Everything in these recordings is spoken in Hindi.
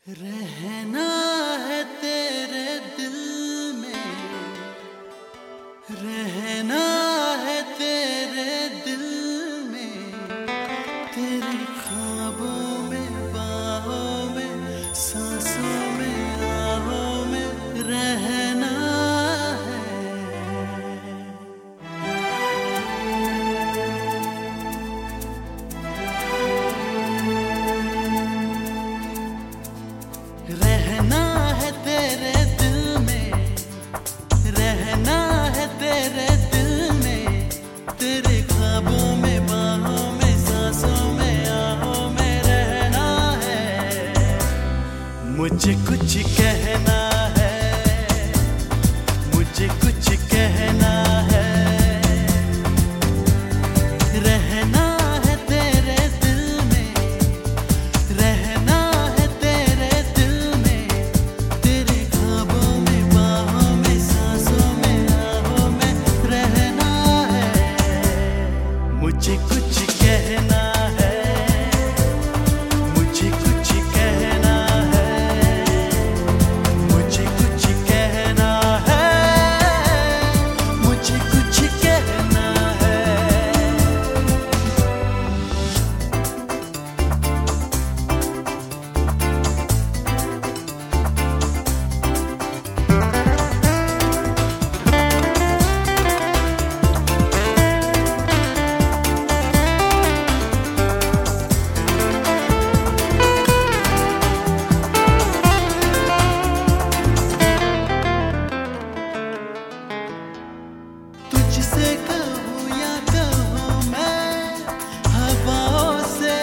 रहना है तेरे दिल में, रहना है तेरे दिल में, तेरे ख्वाबों में, बाहों में, सांसों में, राहों में रहना है। रहना है तेरे दिल में, रहना है तेरे दिल में, तेरे ख्वाबों में, बाहों में, सांसों में, आहों में रहना है। मुझे कुछ कहना है, मुझे कुछ कहना है। रहना है तेरे दिल में, रहना है तेरे दिल में, तेरे ख्वाबों में, बाहों में, सांसों में, आहों में रहना है। मुझे कुछ कहना है, मुझे कुछ कहना है, मुझे कुछ कहना है, मुझे कुछ कहना है। तुझसे कहूँ या कहूँ मैं हवाओं से,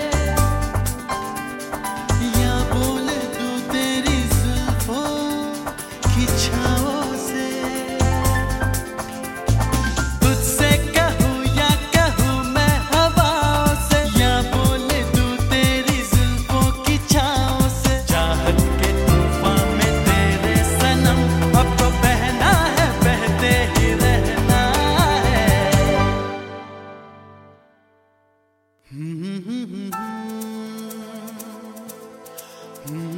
या बोल दूँ तेरी जुल्फों की छाओं से। तुझसे कहूँ या कहूँ मैं हवाओं से, या बोल दूँ तेरी जुल्फों की छाओं से। चाहत के तूफान में तेरे सनम अब तो बहना है, बहते ही रहना है। Hmm